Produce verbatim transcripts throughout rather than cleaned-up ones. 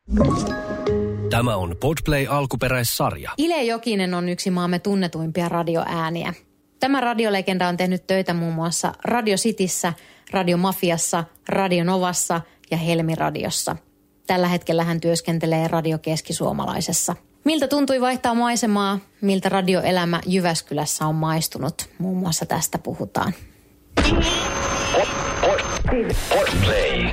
Tämä on Podplay-alkuperäissarja. Ile Jokinen on yksi maamme tunnetuimpia radioääniä. Tämä radiolegenda on tehnyt töitä muun muassa Radio Cityssä, Radio Mafiassa, Radio Novassa ja Helmi-radiossa. Tällä hetkellä hän työskentelee Radio Keski-Suomalaisessa. Miltä tuntui vaihtaa maisemaa, miltä radioelämä Jyväskylässä on maistunut? Muun muassa tästä puhutaan. Podplay.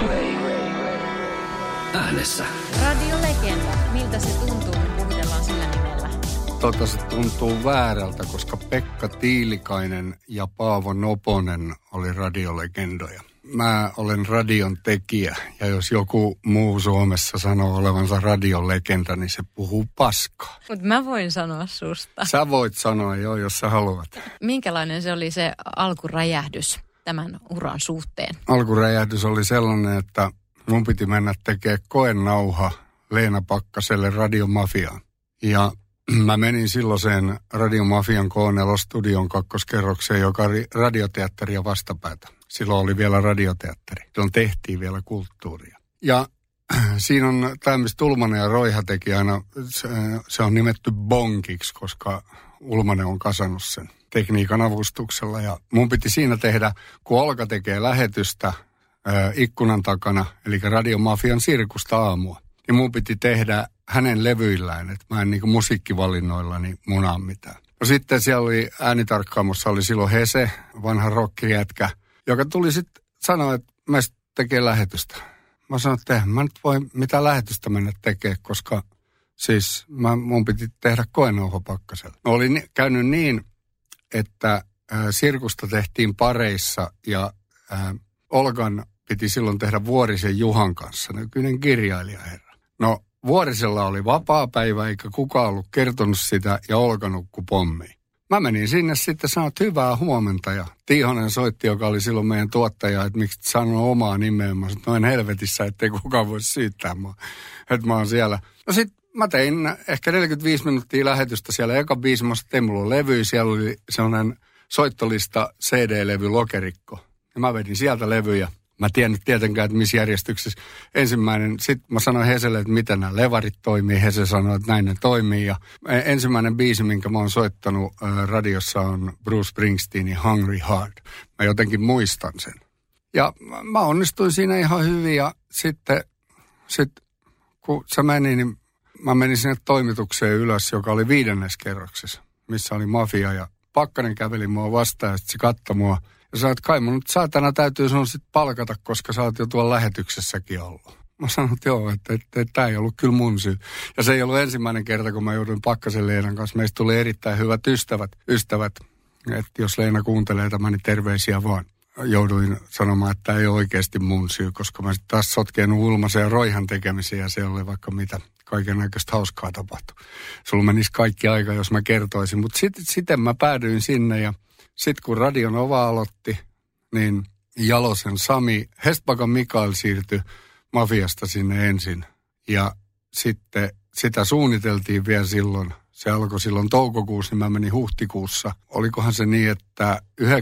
Äänessä. Radiolegenda. Miltä se tuntuu, kun puhutellaan sillä nimellä? Tota se tuntuu väärältä, koska Pekka Tiilikainen ja Paavo Noponen oli radiolegendoja. Mä olen radion tekijä, ja jos joku muu Suomessa sanoo olevansa radiolegenda, niin se puhuu paskaa. Mutta mä voin sanoa susta. Sä voit sanoa jo, jos sä haluat. Minkälainen se oli se alkuräjähdys tämän uran suhteen? Alkuräjähdys oli sellainen, että mun piti mennä tekemään koenauha Leena Pakkaselle Radiomafiaan. Ja mä menin silloiseen Radiomafian K neljä-studion kakkoskerrokseen, joka oli radioteatteria vastapäätä. Silloin oli vielä radioteatteri. Silloin tehtiin vielä kulttuuria. Ja siinä on tämä, mistä Ulmanen ja Roiha teki aina, se, se on nimetty bonkiksi, koska Ulmanen on kasannut sen tekniikan avustuksella. Ja mun piti siinä tehdä, kun Olka tekee lähetystä ää, ikkunan takana, eli Radiomafian sirkusta aamua. Ja mun piti tehdä hänen levyillään, että mä en niin kuin musiikkivalinnoillani munaa mitään. No sitten siellä oli äänitarkkaamossa, oli silloin Hese, vanha rockijätkä, joka tuli sitten sanoa, että mä tekee lähetystä. Mä sanoin, että mä nyt voi mitään lähetystä mennä tekemään, koska siis mä, mun piti tehdä koenauha Pakkaselle. No oli ni- käynyt niin, että äh, sirkusta tehtiin pareissa ja äh, Olgan piti silloin tehdä Vuorisen Juhan kanssa, nykyinen kirjailijaherra. No Vuorisella oli vapaapäivä eikä kukaan ollut kertonut sitä ja Olga nukkui pommiin. Mä menin sinne sitten sanoa, että hyvää huomenta ja Tiihonen soitti, joka oli silloin meidän tuottaja, että miksi et sanoo omaa nimeä. Mä sanoin, noin helvetissä, ettei kukaan voi syyttää mua, että mä oon siellä. No sit mä tein ehkä neljäkymmentäviisi minuuttia lähetystä siellä. Eka biisi, mä sanoin, että ei mulla ole levyä. Siellä oli sellainen soittolista C D-levy Lokerikko. Ja mä vedin sieltä levyjä. Mä tiennyt tietenkään, että missä järjestyksessä. Ensimmäinen, sitten mä sanoin Heselle, että miten nämä levarit toimii. Hese sanoi, että näin ne toimii. Ja ensimmäinen biisi, minkä mä oon soittanut äh, radiossa on Bruce Springsteenin Hungry Heart. Mä jotenkin muistan sen. Ja mä onnistuin siinä ihan hyvin ja sitten sit, kun se meni, niin mä menin sinne toimitukseen ylös, joka oli viidennes kerroksessa, missä oli Mafia ja Pakkanen käveli mua vastaan ja sitten se katsoi mua. Ja sä oot, kai mun nyt saatana täytyy sun sit palkata, koska sä oot jo tuolla lähetyksessäkin ollut. Mä sanoin, että joo, että, että, että tämä ei ollut kyllä mun syy. Ja se ei ollut ensimmäinen kerta, kun mä jouduin Pakkasen Leenan kanssa. Meistä tuli erittäin hyvät ystävät. ystävät. Että jos Leena kuuntelee tämän, niin terveisiä vaan. Jouduin sanomaan, että tämä ei ole oikeasti mun syy, koska mä sitten taas sotkenut Ulmasen ja Roihan tekemisiä ja se oli vaikka mitä kaiken näköistä hauskaa tapahtui. Sulla menisi kaikki aika, jos mä kertoisin. Mutta sitten sit mä päädyin sinne ja sitten kun Radio Nova aloitti, niin Jalosen Sami, Hestbakan Mikael siirtyi Mafiasta sinne ensin. Ja sitten sitä suunniteltiin vielä silloin. Se alkoi silloin toukokuussa, niin mä menin huhtikuussa. Olikohan se niin, että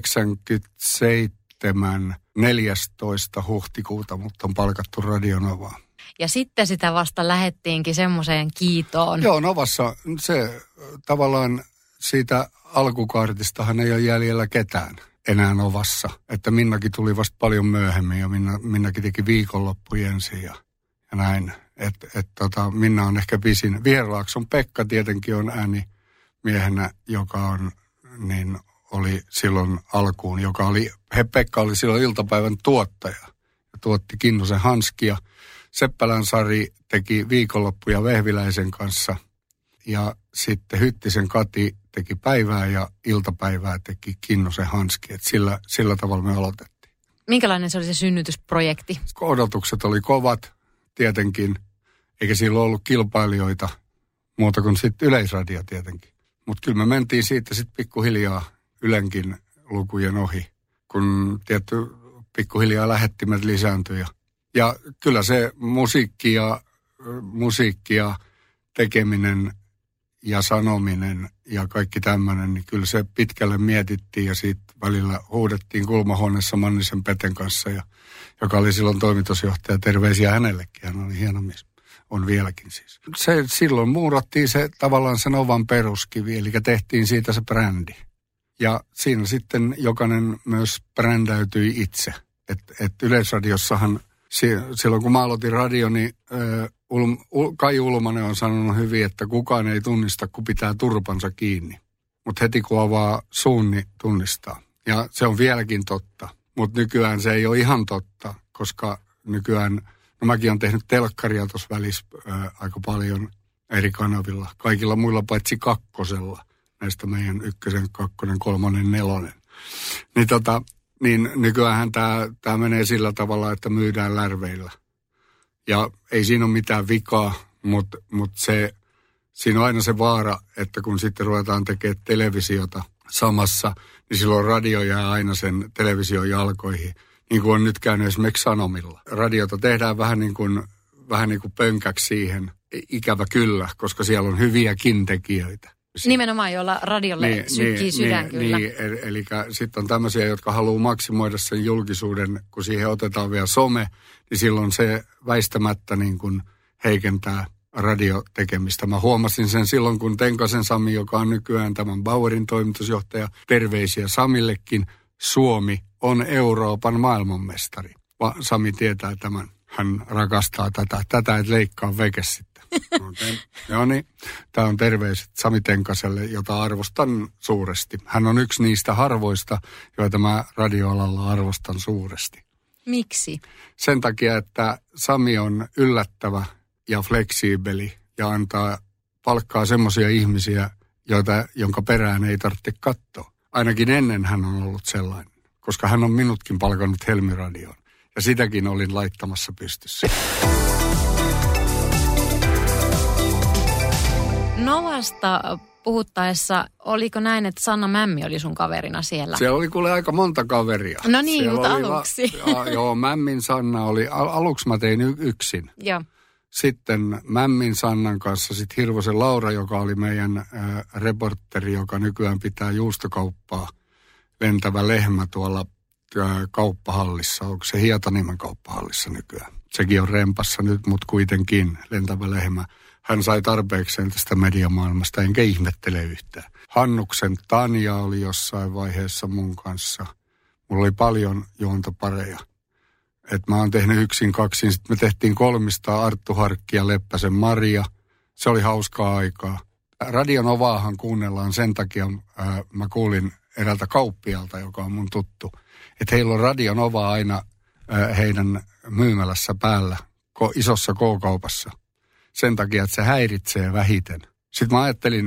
yhdeksänkymmentäseitsemän neljästoista huhtikuuta mut on palkattu Radio Novaan. Ja sitten sitä vasta lähettiinkin semmoiseen kiitoon. Joo, Novassa se tavallaan siitä alkukaartistahan ei ole jäljellä ketään enää Novassa. Että Minnakin tuli vasta paljon myöhemmin ja Minna, Minnakin teki viikonloppujen ensin ja, ja näin. Että et, tota, Minna on ehkä pisin. Viherlaakson Pekka tietenkin on äänimiehenä, joka on, niin oli silloin alkuun, joka oli, he Pekka oli silloin iltapäivän tuottaja ja tuotti Kinnusen Hanskia. Seppälän Sari teki viikonloppuja Vehviläisen kanssa ja sitten Hyttisen Kati teki päivää ja iltapäivää teki Kinnusen Hanski. Et sillä, sillä tavalla me aloitettiin. Minkälainen se oli se synnytysprojekti? Odotukset oli kovat tietenkin, eikä silloin ollut kilpailijoita muuta kuin sitten Yleisradio tietenkin. Mutta kyllä me mentiin siitä sitten pikkuhiljaa Ylenkin lukujen ohi, kun tietty pikkuhiljaa lähettimet lisääntyi. Ja, ja kyllä se musiikki ja, musiikki ja tekeminen ja sanominen ja kaikki tämmöinen, niin kyllä se pitkälle mietittiin ja siitä välillä huudettiin kulmahuoneessa Mannisen Peten kanssa, ja, joka oli silloin toimitusjohtaja. Terveisiä hänellekin, hän oli hieno mies. on vieläkin siis. Se, silloin muurattiin se tavallaan sen Novan peruskivi, eli tehtiin siitä se brändi. Ja siinä sitten jokainen myös brändäytyi itse. Että et Yleisradiossahan silloin kun mä aloitin radio, niin Ulm, Kai Ulmanen on sanonut hyvin, että kukaan ei tunnista, kun pitää turpansa kiinni. Mutta heti kun avaa suun, niin tunnistaa. Ja se on vieläkin totta. Mutta nykyään se ei ole ihan totta, koska nykyään, no mäkin olen tehnyt telkkaria tuossa välissä ää, aika paljon eri kanavilla. Kaikilla muilla paitsi kakkosella. Näistä meidän ykkösen, kakkonen, kolmonen, nelonen. Niin, tota, niin nykyäänhän tämä, tämä menee sillä tavalla, että myydään lärveillä. Ja ei siinä ole mitään vikaa, mutta, mutta se, siinä on aina se vaara, että kun sitten ruvetaan tekemään televisiota samassa, niin silloin radio jää aina sen television jalkoihin. Niin kuin on nyt käynyt esimerkiksi Sanomilla. Radiota tehdään vähän niin kuin, vähän niin kuin pönkäksi siihen, ikävä kyllä, koska siellä on hyviäkin tekijöitä. Nimenomaan, jolla radiolle niin, sykkii niin, sydän niin, kyllä. Niin, eli, eli sitten on tämmöisiä, jotka haluaa maksimoida sen julkisuuden, kun siihen otetaan vielä some, niin silloin se väistämättä niin kuin heikentää radiotekemistä. Mä huomasin sen silloin, kun Tenkasen Sami, joka on nykyään tämän Bauerin toimitusjohtaja, terveisiä Samillekin, Suomi on Euroopan maailmanmestari. Va, Sami tietää tämän. Hän rakastaa tätä. Tätä et leikkaa veke sitten. Joo niin, tämä on terveiset Sami Tenkaselle, jota arvostan suuresti. Hän on yksi niistä harvoista, joita mä radioalalla arvostan suuresti. Miksi? Sen takia, että Sami on yllättävä ja fleksiibeli ja antaa palkkaa semmoisia ihmisiä, joita, jonka perään ei tarvitse katsoa. Ainakin ennen hän on ollut sellainen, koska hän on minutkin palkannut Helmi-radioon. Ja sitäkin olin laittamassa pystyssä. Novasta puhuttaessa, oliko näin, että Sanna Mämmi oli sun kaverina siellä? Siellä oli kuule aika monta kaveria. No niin, siellä mutta oli aluksi. La, joo, Mämmin Sanna oli, al, aluksi mä tein y, yksin. Joo. Sitten Mämmin Sannan kanssa sitten Hirvosen Laura, joka oli meidän äh, reporteri, joka nykyään pitää juustokauppaa, Lentävä lehmä tuolla äh, kauppahallissa. Onko se Hietaniemen kauppahallissa nykyään? Sekin on rempassa nyt, mutta kuitenkin Lentävä lehmä. Hän sai tarpeekseen tästä mediamaailmasta, enkä ihmettele yhtään. Hannuksen Tanja oli jossain vaiheessa mun kanssa. Mulla oli paljon juontopareja. Että mä oon tehnyt yksin kaksin. Sitten me tehtiin kolmista Arttu Harkki ja Leppäsen Maria. Se oli hauskaa aikaa. Radio Novaahan kuunnellaan sen takia, ää, mä kuulin eräältä kauppialta, joka on mun tuttu. Että heillä on Radio Nova aina ää, heidän myymälässä päällä, ko, isossa K-kaupassa. Sen takia, että se häiritsee vähiten. Sitten mä ajattelin,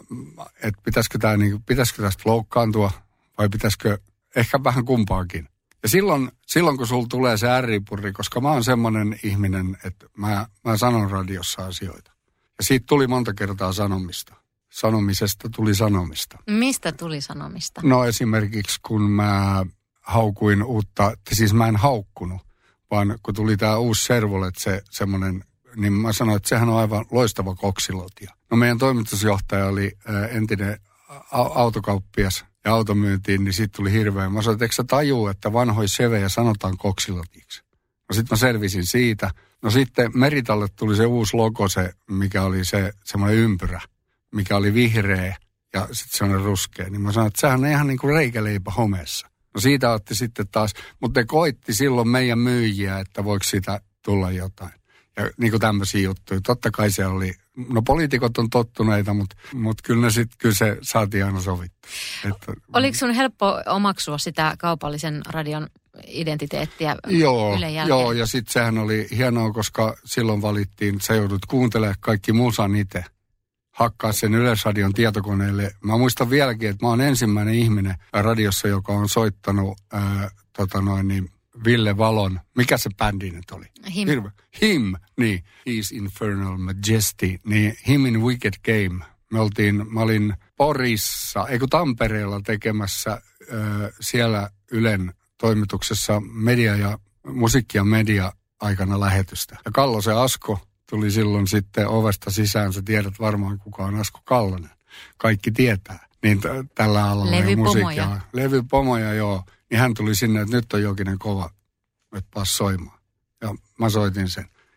että pitäisikö, tää, niin, pitäisikö tästä loukkaantua vai pitäisikö ehkä vähän kumpaakin. Ja silloin, silloin kun sulla tulee se ärripurri, koska mä oon semmoinen ihminen, että mä, mä sanon radiossa asioita. Ja siitä tuli monta kertaa sanomista. Sanomisesta tuli sanomista. Mistä tuli sanomista? No esimerkiksi kun mä haukuin uutta, siis mä en haukkunut, vaan kun tuli tää uusi Servolet, se semmoinen, niin mä sanoin, että sehän on aivan loistava koksilotia. No meidän toimitusjohtaja oli ää, entinen autokauppias ja automyyntiin, niin siitä tuli hirveä. Mä sanoin, että eikö sä tajuu, että vanhoja sevejä sanotaan koksilotiksi? No sitten mä selvisin siitä. No sitten Meritalle tuli se uusi logo, se, mikä oli se semmoinen ympyrä, mikä oli vihreä ja sitten semmoinen ruskea. Niin mä sanoin, että sehän on ihan niin kuin reikäleipä homeessa. No siitä otti sitten taas, mutta ne koitti silloin meidän myyjiä, että voiko siitä tulla jotain. Ja niin kuin tämmöisiä juttuja. Totta kai se oli, no poliitikot on tottuneita, mutta, mutta kyllä, ne sit, kyllä se saatiin aina sovittua. Että, oliko sun helppo omaksua sitä kaupallisen radion identiteettiä joo, Ylen jälkeen? Joo, ja sitten sehän oli hienoa, koska silloin valittiin, sä joudut kuuntelemaan kaikki musan itse. Hakkaa sen Yleisradion tietokoneelle. Mä muistan vieläkin, että mä oon ensimmäinen ihminen radiossa, joka on soittanut ää, tota noin niin, Ville Valon, mikä se bändi nyt oli? Him. Hirve. Him, niin. He's Infernal Majesty, niin Him in Wicked Game. Me oltiin, mä olin Porissa, eikö Tampereella tekemässä äh, siellä Ylen toimituksessa media ja musiikki ja media aikana lähetystä. Ja Kallosen Asko tuli silloin sitten ovesta sisään, sä tiedät varmaan kuka on Asko Kallonen. Kaikki tietää. Niin t- tällä alalla Levypomoja. Levypomoja, joo. Niin hän tuli sinne, että nyt on jokinen kova, että pääs soimaan. Ja mä soitin sen.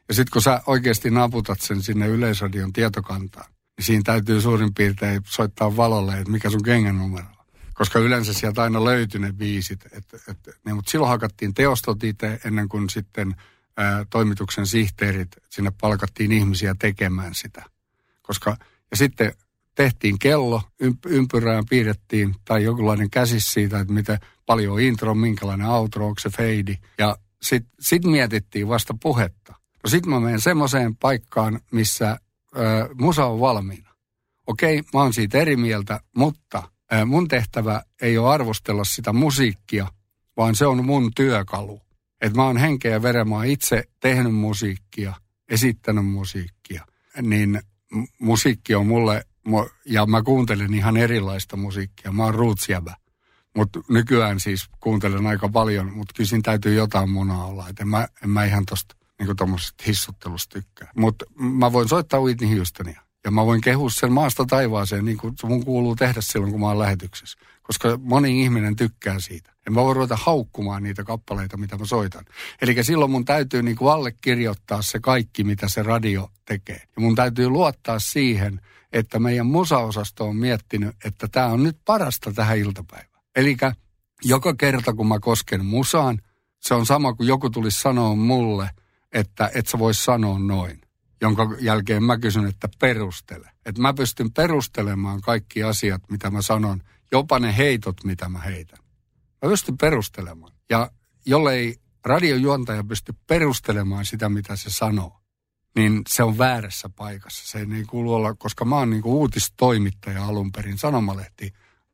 Ja sitten kun sä oikeasti naputat sen sinne Yleisradion tietokantaan, niin siinä täytyy suurin piirtein soittaa valolle, että mikä sun kengän numero on. Koska yleensä sieltä aina löytyi ne biisit. Et, et, ne, mutta silloin hakattiin teostot itse ennen kuin sitten ää, toimituksen sihteerit, sinne palkattiin ihmisiä tekemään sitä. Koska, ja sitten tehtiin kello, ymp- ympyrään piirrettiin tai jonkinlainen käsis siitä, että miten paljon on intro, minkälainen outro, onko se feidi. Ja sitten sit mietittiin vasta puhetta. No sit mä menen semmoiseen paikkaan, missä ää, musa on valmiina. Okei, mä oon siitä eri mieltä, mutta ää, mun tehtävä ei ole arvostella sitä musiikkia, vaan se on mun työkalu. Että mä oon henkeä ja veren, mä oon itse tehnyt musiikkia, esittänyt musiikkia. Niin m- musiikki on mulle, ja mä kuuntelen ihan erilaista musiikkia. Mä oon rootsjäbä. Mutta nykyään siis kuuntelen aika paljon, mutta kyllä siinä täytyy jotain munaa olla. Et en mä, en mä ihan tosta niinku tommosesta hissuttelusta tykkää. Mutta mä voin soittaa Whitney Houstonia. Ja mä voin kehua sen maasta taivaaseen, niin kuin mun kuuluu tehdä silloin, kun mä oon lähetyksessä. Koska moni ihminen tykkää siitä. En mä voi ruveta haukkumaan niitä kappaleita, mitä mä soitan. Eli silloin mun täytyy niinku allekirjoittaa se kaikki, mitä se radio tekee. Ja mun täytyy luottaa siihen, että meidän musaosasto on miettinyt, että tää on nyt parasta tähän iltapäivään. Eli joka kerta, kun mä kosken musaan, se on sama kuin joku tulisi sanoa mulle, että et sä vois sanoa noin. Jonka jälkeen mä kysyn, että perustele. Että mä pystyn perustelemaan kaikki asiat, mitä mä sanon, jopa ne heitot, mitä mä heitän. Mä pystyn perustelemaan. Ja jollei radiojuontaja pysty perustelemaan sitä, mitä se sanoo, niin se on väärässä paikassa. Se ei kuulu olla, koska mä oon niinku uutistoimittaja alun perin, sanomalehti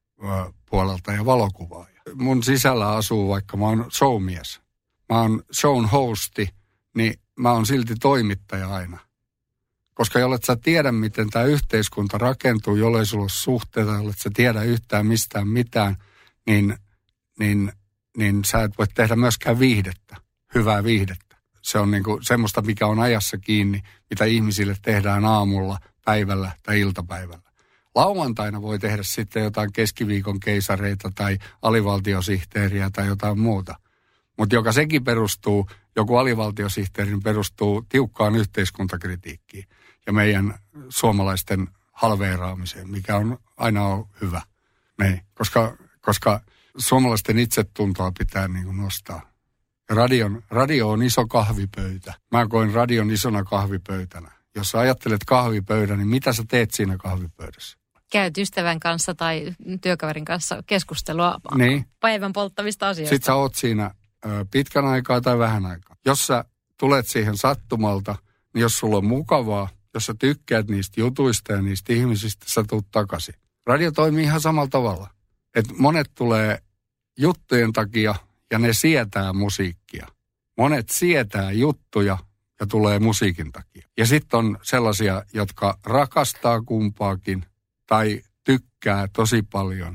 puolelta ja valokuvaaja. Mun sisällä asuu, vaikka mä oon showmies. Mä oon shown hosti, niin mä oon silti toimittaja aina. Koska jollet sä tiedä, miten tämä yhteiskunta rakentuu, jollei sulla ole suhteita, jollet sä tiedä yhtään mistään mitään, niin, niin, niin sä et voi tehdä myöskään viihdettä, hyvää viihdettä. Se on niinku semmoista, mikä on ajassa kiinni, mitä ihmisille tehdään aamulla, päivällä tai iltapäivällä. Lauantaina voi tehdä sitten jotain keskiviikon keisareita tai alivaltiosihteeriä tai jotain muuta. Mutta joka sekin perustuu, joku alivaltiosihteerin perustuu tiukkaan yhteiskuntakritiikkiin ja meidän suomalaisten halveeraamiseen, mikä on aina on hyvä. Niin, koska, koska suomalaisten itsetuntoa pitää niin kuin nostaa. Radion, radio on iso kahvipöytä. Mä koin radion isona kahvipöytänä. Jos sä ajattelet kahvipöydän, niin mitä sä teet siinä kahvipöydässä? Käyt ystävän kanssa tai työkaverin kanssa keskustelua niin. Päivän polttavista asioista. Sitten sä oot siinä ö, pitkän aikaa tai vähän aikaa. Jos sä tulet siihen sattumalta, niin jos sulla on mukavaa, jos sä tykkäät niistä jutuista ja niistä ihmisistä, sä tuut takaisin. Radio toimii ihan samalla tavalla. Et monet tulee juttujen takia ja ne sietää musiikkia. Monet sietää juttuja ja tulee musiikin takia. Ja sitten on sellaisia, jotka rakastaa kumpaakin tai tykkää tosi paljon.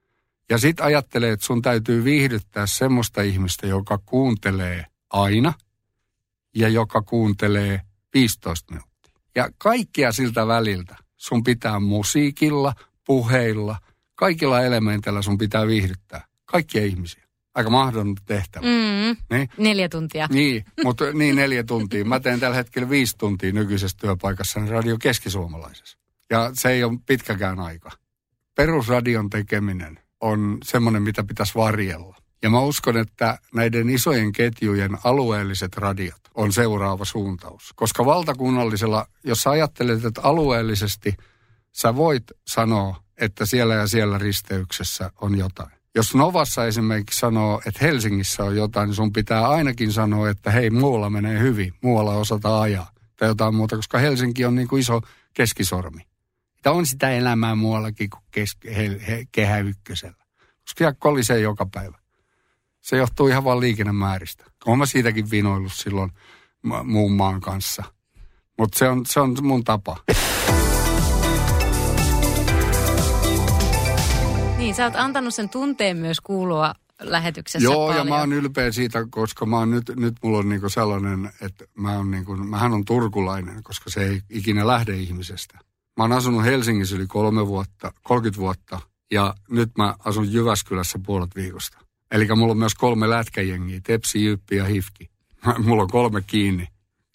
Ja sitten ajattelee, että sun täytyy viihdyttää semmoista ihmistä, joka kuuntelee aina ja joka kuuntelee viisitoista minuuttia. Ja kaikkia siltä väliltä sun pitää musiikilla, puheilla, kaikilla elementeillä sun pitää viihdyttää. Kaikkia ihmisiä. Aika mahdollinen tehtävä. Mm, niin? Neljä tuntia. Niin, mutta niin neljä tuntia. Mä teen tällä hetkellä viisi tuntia nykyisessä työpaikassani Radio Keski-Suomalaisessa. Ja se ei ole pitkäkään aika. Perusradion tekeminen on semmoinen, mitä pitäisi varjella. Ja mä uskon, että näiden isojen ketjujen alueelliset radiot on seuraava suuntaus. Koska valtakunnallisella, jos sä ajattelet, että alueellisesti sä voit sanoa, että siellä ja siellä risteyksessä on jotain. Jos Novassa esimerkiksi sanoo, että Helsingissä on jotain, niin sun pitää ainakin sanoa, että hei, muualla menee hyvin, muualla osataan ajaa. Tai jotain muuta, koska Helsinki on niin kuin iso keskisormi. Tämä on sitä elämää muuallakin kuin keski, he, he, kehä ykkösellä. Koska siellä kolisee joka päivä. Se johtuu ihan vaan liikennemääristä. Olen mä siitäkin vinoillut silloin muun maan kanssa. Mutta se on, se on mun tapa. Niin, sä oot antanut sen tunteen myös kuulua lähetyksessä Joo, paljon. Ja mä oon ylpeä siitä, koska mä oon nyt, nyt mulla on niinku sellainen, että mä oon niinku, mähän on turkulainen, koska se ei ikinä lähde ihmisestä. Mä oon asunut Helsingissä yli kolme vuotta, kolmekymmentä vuotta ja nyt mä asun Jyväskylässä puolet viikosta. Eli mulla on myös kolme lätkäjengiä, Tepsi, Jyppi ja Hifki. Mulla on kolme kiinni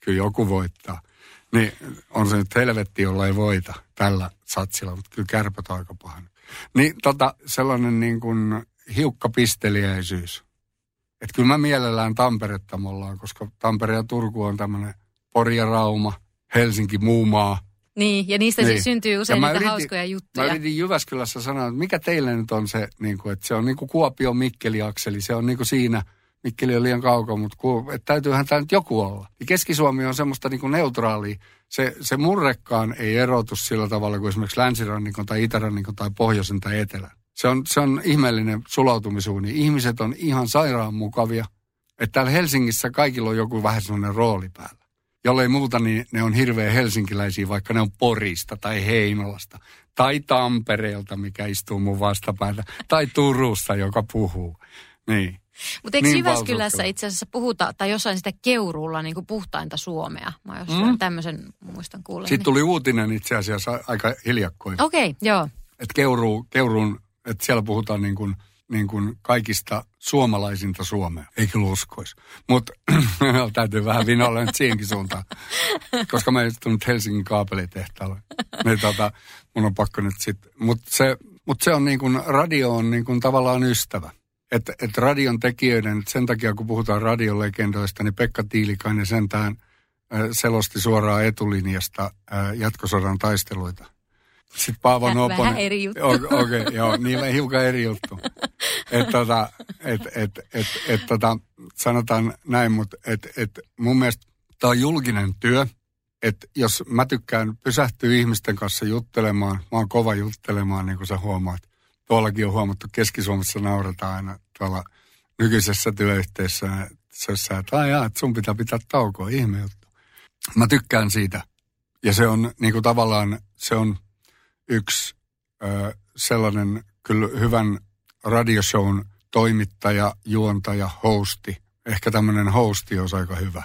kyllä joku voittaa. Niin on se nyt helvetti, jolla ei voita tällä satsilla, mutta kyllä Kärpät on aika paha. Niin tota, sellainen niin kuin hiukka pisteliäisyys. Että kyllä mä mielellään Tamperetta me ollaan, koska Tampere ja Turku on tämmöinen Pori ja Rauma, Helsinki, Muumaa. Niin, ja niistä niin. siis syntyy usein niitä yritin, hauskoja juttuja. Mä yritin Jyväskylässä sanoa, että mikä teille nyt on se, niin kuin, että se on niin kuin Kuopio-Mikkeli-akseli, se on niin kuin siinä, Mikkeli on liian kaukaa, mutta ku, että täytyyhän tämä nyt joku olla. Ja Keski-Suomi on semmoista niin kuin neutraalia, se, se murrekkaan ei erotu sillä tavalla kuin esimerkiksi länsirannikon tai itärannikon tai pohjoisen tai etelän. Se on, se on ihmeellinen sulautumisuuni. Ihmiset on ihan sairaan mukavia, että täällä Helsingissä kaikilla on joku vähän sellainen rooli päällä. Jollei muuta, niin ne on hirveän helsinkiläisiä, vaikka ne on Porista tai Heinolasta tai Tampereelta, mikä istuu mun vastapäätä, tai Turusta, joka puhuu. Niin. Mutta eikö niin Jyväskylässä itse asiassa puhuta, tai jossain sitä Keuruulla niin kuin puhtainta suomea? Mä jossain mm. tämmöisen muistan kuulen. Sitten tuli uutinen itse asiassa aika hiljakkoin. Okei, okay, joo. Että Keuruu, Keuruun, että siellä puhutaan niin kuin, niin kuin kaikista suomalaisinta suomea. Ei kyllä uskoisi. Mutta täytyy vähän vinoilla nyt siihenkin suuntaan. Koska mä en tullut Helsingin kaapelitehtaalle. Niin tota, mun on pakko nyt sitten. Mutta se, mut se on niin kuin, radio on niin kuin tavallaan ystävä. Että et radion tekijöiden, sen takia kun puhutaan radiolegendoista, niin Pekka Tiilikainen sentään äh, selosti suoraan etulinjasta äh, jatkosodan taisteluita. Sitten Paavo Nooponen. Vähän eri juttu. Okei, okay, joo, niin hiukan eri juttu. Että tota, et, et, et, et, tota, sanotaan näin, mutta et, et mun mielestä tämä on julkinen työ. Että jos mä tykkään pysähtyä ihmisten kanssa juttelemaan, mä oon kova juttelemaan, niin kuin sä huomaat. Tuollakin on huomattu, Keski-Suomessa naurataan aina tuolla nykyisessä työyhteisössä, että aijaa, että sun pitää pitää taukoa, ihme juttu. Mä tykkään siitä. Ja se on niin kuin tavallaan, se on yksi ö, sellainen kyllä hyvän radioshown toimittaja, juontaja, hosti. Ehkä tämmöinen hosti olisi aika hyvä.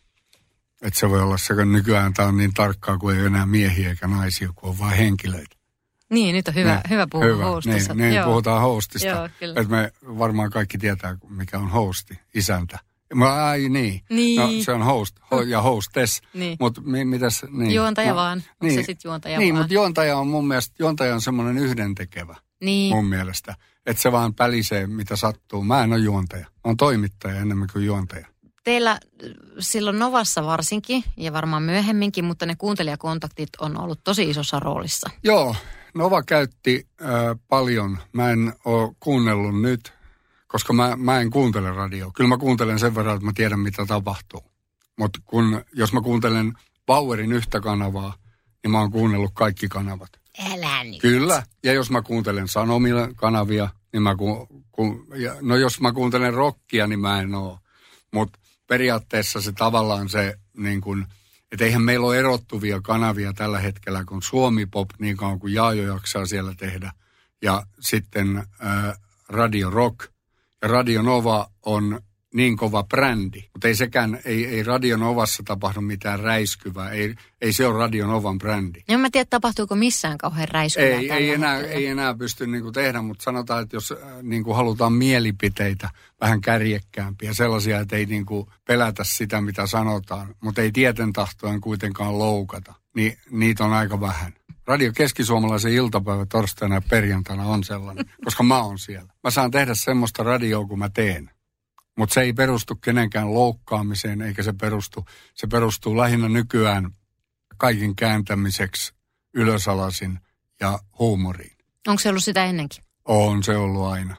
Että se voi olla sekä nykyään tämä on niin tarkkaa, kuin ei ole enää miehiä eikä naisia, kun on vain henkilöitä. Niin, nyt on hyvä, niin, hyvä puhua hyvä. hostista. Niin, niin puhutaan hostista. Joo, että me varmaan kaikki tietää, mikä on hosti, isäntä. Mä, ai niin. niin. No, se on host ho, ja hostess. Niin. Mutta mi, mitäs? Niin. Juontaja no, vaan. Onko niin, se sitten juontaja niin, vaan? mutta juontaja on mun mielestä, juontaja on semmoinen yhdentekevä niin. mun mielestä. Että se vaan pälisee, mitä sattuu. Mä en ole juontaja. Mä oon toimittaja enemmän kuin juontaja. Teillä silloin Novassa varsinkin, ja varmaan myöhemminkin, mutta ne kuuntelijakontaktit on ollut tosi isossa roolissa. Joo. Nova käytti äh, paljon. Mä en ole kuunnellut nyt, koska mä, mä en kuuntele radioa. Kyllä mä kuuntelen sen verran, että mä tiedän, mitä tapahtuu. Mutta jos mä kuuntelen Bauerin yhtä kanavaa, niin mä oon kuunnellut kaikki kanavat. Älä nyt. Kyllä. Ja jos mä kuuntelen Sanomilla kanavia, niin mä ku, ku, ja, no jos mä kuuntelen rockia, niin mä en oo. Mutta periaatteessa se tavallaan se niin kuin... Että eihän meillä ole erottuvia kanavia tällä hetkellä, kun Suomi Pop niin kauan kuin Jaajo jaksaa siellä tehdä. Ja sitten ää, Radio Rock ja Radio Nova on niin kova brändi. Mutta ei sekään, ei, ei Radio Novassa tapahdu mitään räiskyvää. Ei, ei se ole Radio Novan brändi. En mä tiedä, tapahtuuko missään kauhean räiskyvää. Ei, ei, enää, ei enää pysty niin kuin tehdä, mutta sanotaan, että jos äh, niin kuin halutaan mielipiteitä vähän kärjekkäämpiä, sellaisia, että ei niin kuin pelätä sitä, mitä sanotaan, mutta ei tieten tahtoen kuitenkaan loukata, niin niitä on aika vähän. Radio Keski-Suomalaisen iltapäivä torstaina ja perjantaina on sellainen, koska mä oon siellä. Mä saan tehdä semmoista radioa, kun mä teen. Mutta se ei perustu kenenkään loukkaamiseen, eikä se perustu, se perustuu lähinnä nykyään kaiken kääntämiseksi ylösalasin ja huumoriin. Onko se ollut sitä ennenkin? On se ollut aina.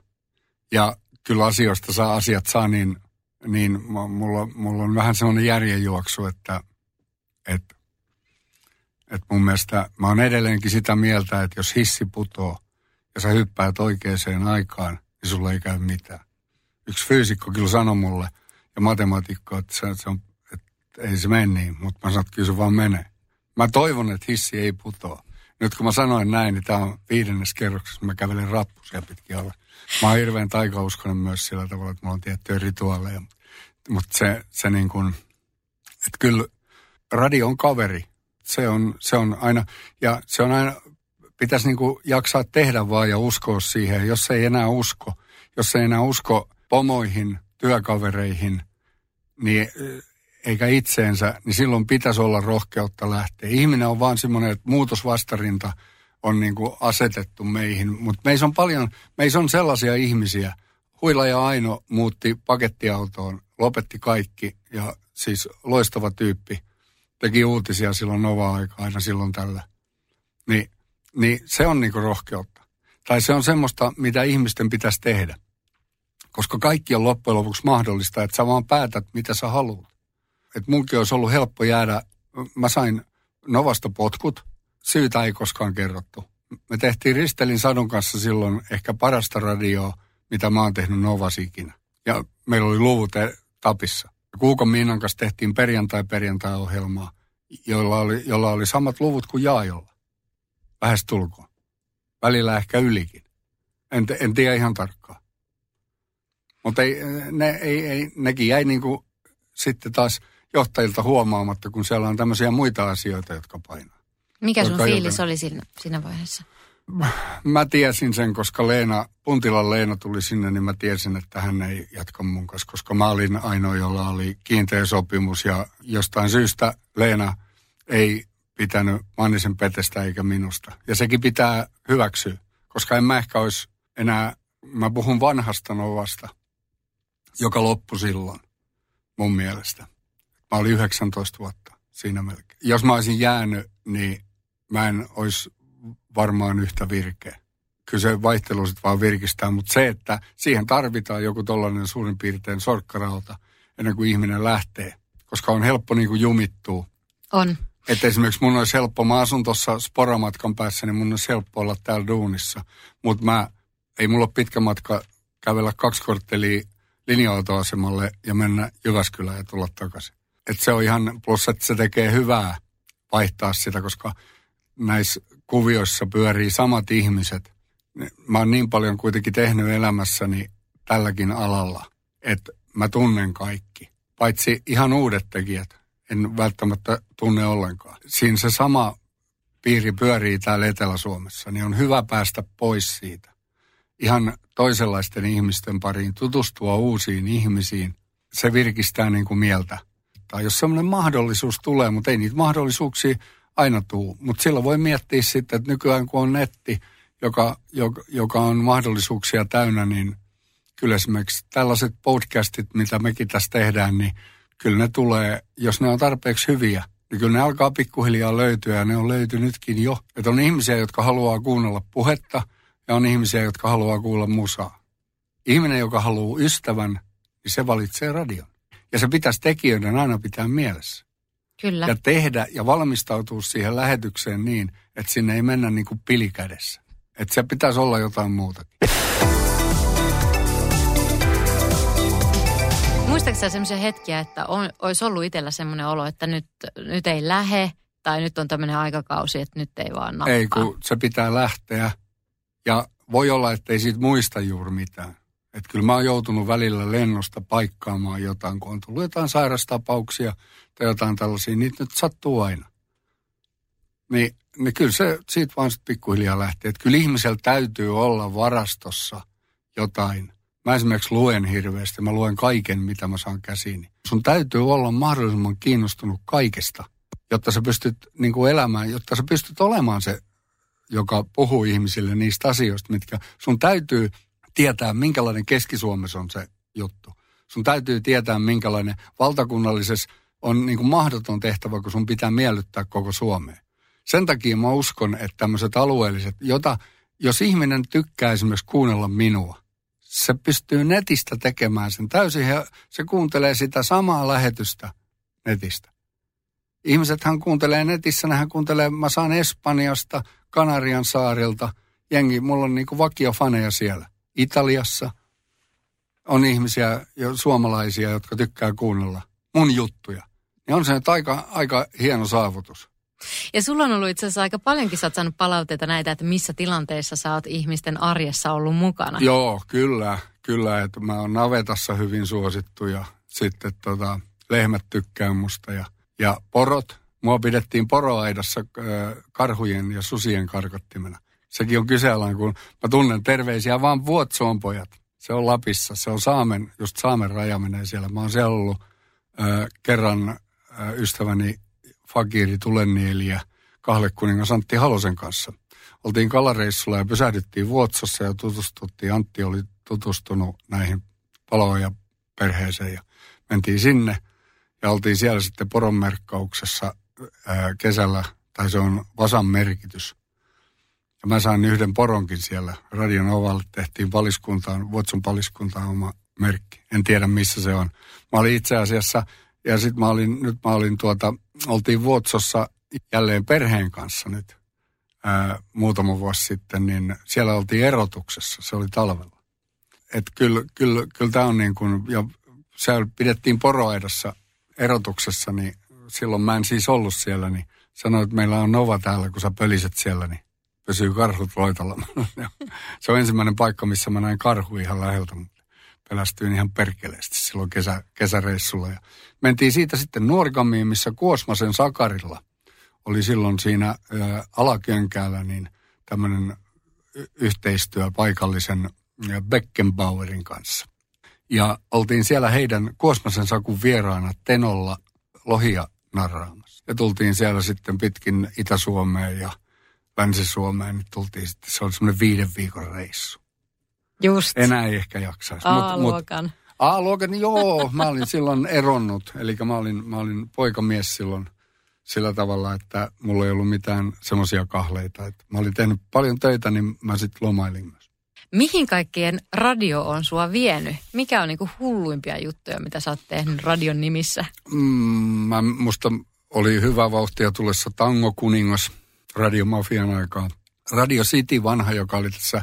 Ja kyllä asioista saa, asiat saa, niin, niin mulla, mulla on vähän semmoinen järjenjuoksu, että, että, että mun mielestä mä oon edelleenkin sitä mieltä, että jos hissi putoo ja sä hyppäät oikeaan aikaan, niin sulla ei käy mitään. Yksi fyysikko kyllä sanoi mulle ja matemaatikko, että, se, se on, että ei se mene niin, mutta mä sanoin, että kyllä se vaan menee. Mä toivon, että hissi ei putoa. Nyt kun mä sanoin näin, niin tää on viidennes kerroksessa, mä kävelen rappusia pitkin alla. Mä oon hirveän taikauskonen myös sillä tavalla, että mulla on tiettyjä rituaaleja. Mutta se, se niin kuin, että kyllä radio on kaveri. Se on, se on aina, ja se on aina, pitäisi niin kuin jaksaa tehdä vaan ja uskoa siihen. Jos ei enää usko, jos ei enää usko pomoihin, työkavereihin, niin eikä itseensä, niin silloin pitäisi olla rohkeutta lähteä. Ihminen on vaan semmoinen, että muutosvastarinta on niin kuin asetettu meihin, mutta meissä on paljon, meissä on sellaisia ihmisiä. Huila ja Aino muutti pakettiautoon, lopetti kaikki ja siis loistava tyyppi. Teki uutisia silloin Nova-aikaa aina silloin tällä. Ni, niin se on niinku rohkeutta. Tai se on semmoista, mitä ihmisten pitäisi tehdä. Koska kaikki on loppujen lopuksi mahdollista, että sä vaan päätät, mitä sä haluat. Että munkin olisi ollut helppo jäädä, mä sain Novasta potkut, syytä ei koskaan kerrottu. Me tehtiin Ristelin Sadun kanssa silloin ehkä parasta radioa, mitä mä oon tehnyt Novas ikinä. Ja meillä oli luvut tapissa. Kuukon Miinan kanssa tehtiin perjantai-perjantai-ohjelmaa, jolla oli, jolla oli samat luvut kuin Jaajolla. Lähestulkoon. Välillä ehkä ylikin. En, en tiedä ihan tarkkaan. Mutta ei, ne, ei, ei, nekin jäi niinku sitten taas johtajilta huomaamatta, kun siellä on tämmöisiä muita asioita, jotka painaa. Mikä sun fiilis oli siinä, siinä vaiheessa? Mä tiesin sen, koska Leena, Puntilan Leena tuli sinne, niin mä tiesin, että hän ei jatka mun kanssa, koska mä olin ainoa, jolla oli kiinteä sopimus ja jostain syystä Leena ei pitänyt Mannisen Petestä eikä minusta. Ja sekin pitää hyväksyä, koska en mä ehkä olisi enää, mä puhun vanhasta Novasta, joka loppui silloin mun mielestä. Mä olin yhdeksäntoista vuotta siinä melkein. Jos mä olisin jäänyt, niin mä en olisi varmaan yhtä virkeä. Kyllä se vaihtelu sitten vaan virkistää, mutta se, että siihen tarvitaan joku tollainen suurin piirtein sorkkarauta ennen kuin ihminen lähtee, koska on helppo niin kuin jumittua. On. Että esimerkiksi mun olisi helppo, mä asun tuossa Sporamatkan päässä, niin mun olisi helppo olla täällä duunissa, mutta mä, ei mulla ole pitkä matka kävellä kaksi korttelia linja-autoasemalle ja mennä Jyväskylään ja tulla takaisin. Että se on ihan, plus että se tekee hyvää vaihtaa sitä, koska näissä kuvioissa pyörii samat ihmiset. Mä oon niin paljon kuitenkin tehnyt elämässäni tälläkin alalla, että mä tunnen kaikki. Paitsi ihan uudet tekijät, en välttämättä tunne ollenkaan. Siinä se sama piiri pyörii täällä Etelä-Suomessa, niin on hyvä päästä pois siitä. Ihan toisenlaisten ihmisten pariin, tutustua uusiin ihmisiin. Se virkistää niin kuin mieltä. Tai jos semmoinen mahdollisuus tulee, mutta ei niitä mahdollisuuksia aina tuu. Mutta silloin voi miettiä sitten, että nykyään kun on netti, joka, joka, joka on mahdollisuuksia täynnä, niin kyllä esimerkiksi tällaiset podcastit, mitä mekin tässä tehdään, niin kyllä ne tulee, jos ne on tarpeeksi hyviä, niin kyllä ne alkaa pikkuhiljaa löytyä ja ne on löytynytkin jo. Että on ihmisiä, jotka haluaa kuunnella puhetta ja on ihmisiä, jotka haluaa kuulla musaa. Ihminen, joka haluaa ystävän, niin se valitsee radion. Ja se pitäisi tekijöiden aina pitää mielessä. Kyllä. Ja tehdä ja valmistautua siihen lähetykseen niin, että sinne ei mennä niin kuin pilikädessä. Että se pitäisi olla jotain muutakin. Muistatko sä semmoisia hetkiä, että on, olisi ollut itsellä semmoinen olo, että nyt, nyt ei lähe tai nyt on tämmöinen aikakausi, että nyt ei vaan nappaa? Ei, kun se pitää lähteä ja voi olla, että ei siitä muista juuri mitään. Että kyllä mä oon joutunut välillä lennosta paikkaamaan jotain, kun on tullut jotain sairastapauksia tai jotain tällaisia, niitä nyt sattuu aina. Niin, niin kyllä se siitä vaan sitten pikkuhiljaa lähtee. Että kyllä ihmisellä täytyy olla varastossa jotain. Mä esimerkiksi luen hirveästi, mä luen kaiken, mitä mä saan käsiini. Sun täytyy olla mahdollisimman kiinnostunut kaikesta, jotta sä pystyt niin kuin elämään, jotta sä pystyt olemaan se, joka puhuu ihmisille niistä asioista, mitkä sun täytyy tietää, minkälainen Keski-Suomessa on se juttu. Sun täytyy tietää, minkälainen valtakunnallisessa on niin kuin mahdoton tehtävä, kun sun pitää miellyttää koko Suomea. Sen takia mä uskon, että tämmöiset alueelliset, jota, jos ihminen tykkää esimerkiksi kuunnella minua, se pystyy netistä tekemään sen täysin ja se kuuntelee sitä samaa lähetystä netistä. Ihmisethän kuuntelee netissä, nehän kuuntelee, mä saan Espanjasta, Kanarian saarilta, jengi, mulla on niinku vakiofaneja siellä. Italiassa on ihmisiä, suomalaisia, jotka tykkää kuunnella mun juttuja. Ja on se nyt aika, aika hieno saavutus. Ja sulla on ollut itse asiassa aika paljonkin, sä oot saanut palautteita näitä, että missä tilanteissa sä oot ihmisten arjessa ollut mukana. Joo, kyllä, kyllä, että mä oon navetassa hyvin suosittu ja sitten tota, lehmät tykkää musta ja, ja porot. Mua pidettiin poroaidassa äh, karhujen ja susien karkottimena. Sekin on kyseenalainen, kun mä tunnen terveisiä vaan Vuotsoon pojat. Se on Lapissa, se on Saamen, just Saamen raja menee siellä. Mä oon siellä ollut Ö, kerran ö, ystäväni Fakiri Tulennieli ja Kahlekuningas Antti Halosen kanssa. Oltiin kalareissulla ja pysähdyttiin Vuotsossa ja tutustuttiin. Antti oli tutustunut näihin paloja perheeseen ja mentiin sinne. Ja oltiin siellä sitten poronmerkkauksessa ää, kesällä, tai se on Vasan merkitys. Ja mä sain yhden poronkin siellä. Radion ovalle tehtiin paliskuntaan, Vuotson paliskuntaan oma merkki. En tiedä missä se on. Mä olin itse asiassa, ja sitten mä olin, nyt mä olin tuota, oltiin Vuotsossa jälleen perheen kanssa nyt ää, muutama vuosi sitten, niin siellä oltiin erotuksessa, se oli talvella. Että kyllä, kyllä, kyllä tämä on niin kuin, ja siellä pidettiin poroaidossa erotuksessa, niin silloin mä en siis ollut siellä, niin sanoin, että meillä on Nova täällä, kun sä pöliset siellä, niin pysyy karhut loitalla. Se on ensimmäinen paikka, missä mä näin karhu ihan läheltä, mutta pelästyin ihan perkeleesti silloin kesä, kesäreissulla. Ja mentiin siitä sitten Nuorikammiin, missä Kuosmasen Sakarilla oli silloin siinä ä, Alakönkäällä niin tämmöinen y- yhteistyö paikallisen ä, Beckenbauerin kanssa. Ja oltiin siellä heidän Kuosmasen Sakun vieraana Tenolla lohia narraamassa. Ja tultiin siellä sitten pitkin Itä-Suomeen ja Länsi-Suomeen, niin tultiin sitten, se oli semmoinen viiden viikon reissu. Just. Enää ei ehkä jaksaisi. A-luokan. A-luokan, joo. Mä olin silloin eronnut, eli mä olin, mä olin poikamies silloin sillä tavalla, että mulla ei ollut mitään semmoisia kahleita. Että mä olin tehnyt paljon töitä, niin mä sitten lomailin myös. Mihin kaikkien radio on sua vienyt? Mikä on niinku hulluimpia juttuja, mitä sä oot tehnyt radion nimissä? Mm, mä, musta oli hyvä vauhtia tullessa Tango Kuningas radiomafian aikaan. Radio City vanha, joka oli tässä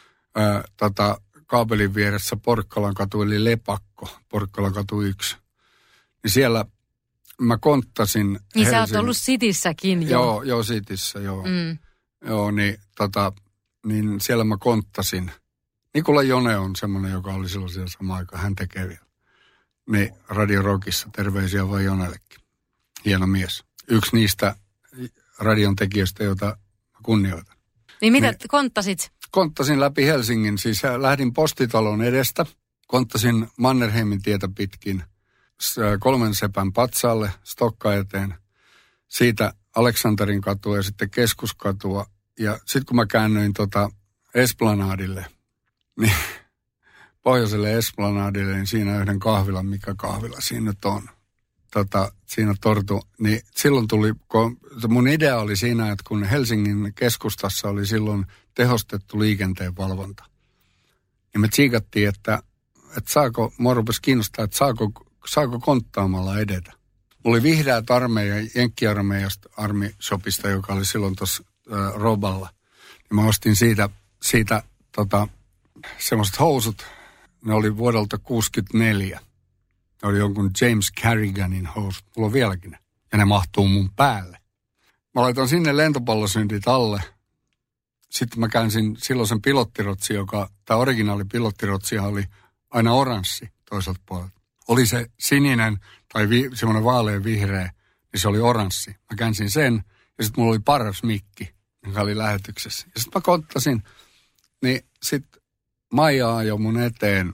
ää, tota, kaapelin vieressä Porkkalan katu, eli Lepakko, Porkkalan katu yksi. Niin siellä mä konttasin Niin Helsingin. sä oot ollut Cityssäkin jo. Joo, joo Cityssä, joo. Mm. Joo, niin, tota, niin siellä mä konttasin. Nikola Jone on semmoinen, joka oli silloin siellä samaan aikaan, hän tekee vielä. Niin Radio Rockissa, terveisiä vaan Jonellekin. Hieno mies. Yksi niistä radion tekijöistä, joita kunnioitan. Niin mitä niin, konttasit? Konttasin läpi Helsingin, siis lähdin postitalon edestä. Konttasin Mannerheimin tietä pitkin kolmen sepän patsaalle Stokka eteen. Siitä Aleksanterin katua ja sitten Keskuskatua. Ja sitten kun mä käännyin tota Esplanadille, niin pohjoiselle Esplanadille, niin siinä yhden kahvilan, mikä kahvila siinä nyt on. Tota, siinä tortu, niin silloin tuli, kun mun idea oli siinä, että kun Helsingin keskustassa oli silloin tehostettu liikenteen valvonta, niin me tsiikattiin, että, että saako, mua rupesi kiinnostaa, että saako, saako konttaamalla edetä. Mulla oli vihreät armeija, jenkkiarmeijasta armishopista, joka oli silloin tuossa äh, Roballa. Ja mä ostin siitä, siitä tota, semmoiset housut, ne oli vuodelta kuusikymmentäneljä. Ne oli jonkun James Carriganin housut. Mulla on vieläkin ne. Ja ne mahtuu mun päälle. Mä laitan sinne lentopallosyndit alle. Sitten mä käänsin silloin sen pilottirotsi, joka, tämä originaali pilottirotsi oli aina oranssi toiselta puolelta. Oli se sininen tai vi, semmoinen vaalean vihreä, niin se oli oranssi. Mä käänsin sen ja sitten mulla oli paras mikki, joka oli lähetyksessä. Ja sitten mä konttasin, niin sitten Maija ajoi mun eteen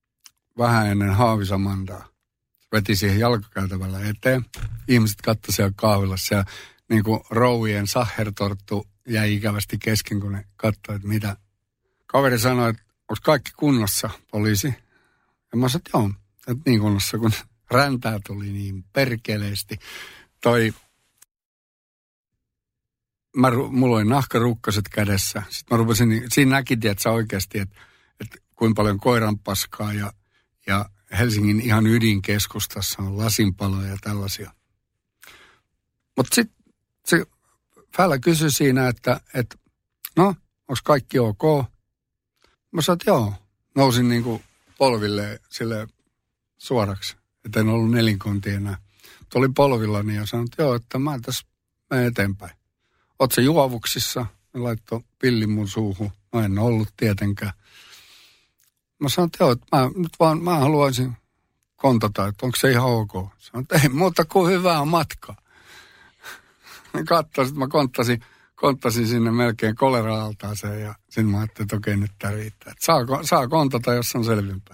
vähän ennen Haavisamandaa. Veti siihen jalkakäytävällä eteen. Ihmiset katsoi siellä kahvilassa ja niin kuin rouvien sahhertorttu jäi ikävästi kesken, kun ne katsoi, että mitä. Kaveri sanoi, että onko kaikki kunnossa, poliisi? Ja mä sanoin, että joo, että niin kunnossa, kun räntää tuli niin perkeleesti. Toi, mä, mulla oli nahkarukkaset kädessä. Sitten mä rupesin, siinä näki, että sä oikeasti, että, että kuinka paljon koiran paskaa ja Ja Helsingin ihan ydinkeskustassa on lasinpaloja ja tällaisia. Mutta sitten se Fällä kysyi siinä, että, että no, onko kaikki ok? Mä sanoin, että joo. Nousin niin kuin polville sille suoraksi, että en ollut nelinkonti enää. Tuli polvillani ja sanoin, että joo, että mä tässä menen eteenpäin. Oot sä juovuksissa? Ne laittoi pillin mun suuhun. Mä en ollut tietenkään. Mä sanoin, että joo, että mä, nyt vaan, mä haluaisin kontata, että onko se ihan ok. Sanoin, että ei muuta kuin hyvää matkaa. Katsoin, että mä konttasin, konttasin sinne melkein kolera-altaaseen ja sitten mä ajattelin, että okei, nyt tää riittää. Että saa, saa kontata, jos on selvinpäin.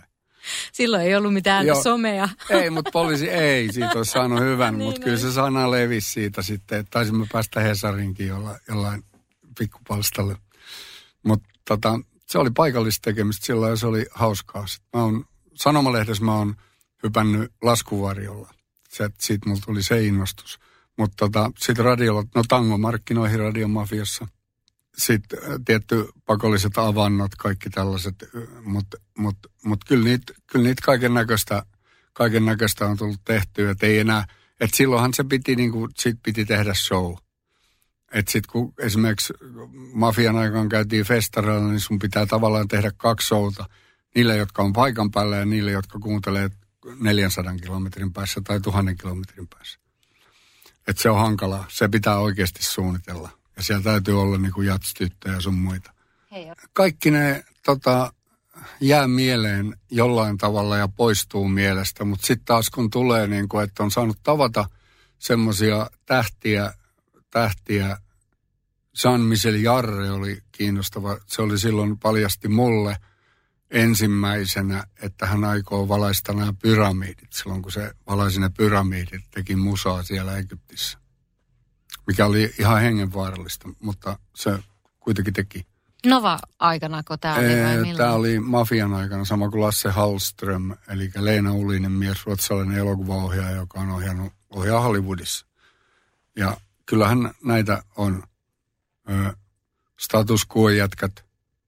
Silloin ei ollut mitään Joo. somea. Ei, mutta poliisi ei siitä olisi saanut hyvän, niin, mutta kyllä se sana levisi siitä sitten, että taisimme päästä Hesarinkin jollain, jollain pikkupalstalle. Mutta tota, se oli paikallista tekemistä silloin ja se oli hauskaa. Sitten mä oon, Sanomalehdessä mä oon hypännyt laskuvarjolla. Se, siitä mulla tuli se innostus. Mutta tota, sitten radiolla, no tangomarkkinoihin radiomafiassa. Sitten tietty pakolliset avannot, kaikki tällaiset, mutta mut, mut kyllä niitä kyllä niit kaiken näköistä kaiken näköistä on tullut tehtyä, että ei enää, että silloinhan se piti niinku, sit piti tehdä show. Että sitten kun esimerkiksi mafian aikaan käytiin festareilla, niin sun pitää tavallaan tehdä kaksi showta. Niille, jotka on paikan päällä ja niille, jotka kuuntelee neljänsadan kilometrin päässä tai tuhannen kilometrin päässä. Että se on hankalaa. Se pitää oikeasti suunnitella. Ja siellä täytyy olla niinku jatstyttöjä ja sun muita. Hei. Kaikki ne tota, jää mieleen jollain tavalla ja poistuu mielestä. Mutta sitten taas kun tulee, niinku, että on saanut tavata semmoisia tähtiä, tähtiä. Jean-Michel Jarre oli kiinnostava. Se oli silloin paljasti mulle ensimmäisenä, että hän aikoo valaista nämä pyramidit. Silloin kun se valaisi ne pyramidit, teki musaa siellä Egyptissä. Mikä oli ihan hengenvaarallista, mutta se kuitenkin teki. Nova-aikanako tämä oli vai milloin? Tämä oli mafian aikana, sama kuin Lasse Hallström, eli Leena Ulinen mies, ruotsalainen elokuvaohjaaja, joka on ohjannut ohjaa Hollywoodissa. Ja kyllähän näitä on. Ö, status quo-jätkät